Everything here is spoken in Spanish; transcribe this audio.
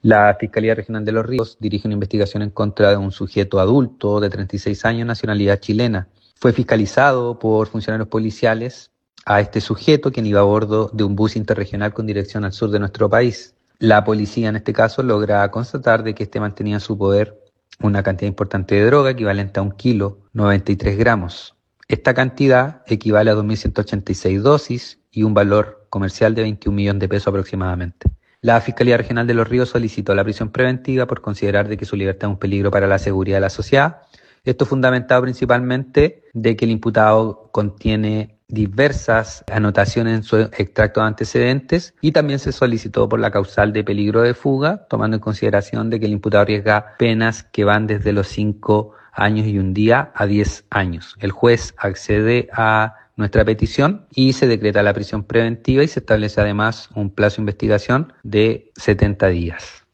La Fiscalía Regional de Los Ríos dirige una investigación en contra de un sujeto adulto de 36 años, nacionalidad chilena. Fue fiscalizado por funcionarios policiales a este sujeto, quien iba a bordo de un bus interregional con dirección al sur de nuestro país. La policía, en este caso, logra constatar de que este mantenía en su poder una cantidad importante de droga equivalente a 1 kilo, 93 gramos. Esta cantidad equivale a 2.186 dosis y un valor comercial de 21 millones de pesos aproximadamente. La Fiscalía Regional de Los Ríos solicitó la prisión preventiva por considerar de que su libertad es un peligro para la seguridad de la sociedad. Esto fundamentado principalmente de que el imputado contiene diversas anotaciones en su extracto de antecedentes y también se solicitó por la causal de peligro de fuga, tomando en consideración de que el imputado arriesga penas que van desde los 5 años y un día a 10 años. El juez accede a nuestra petición y se decreta la prisión preventiva y se establece además un plazo de investigación de 70 días.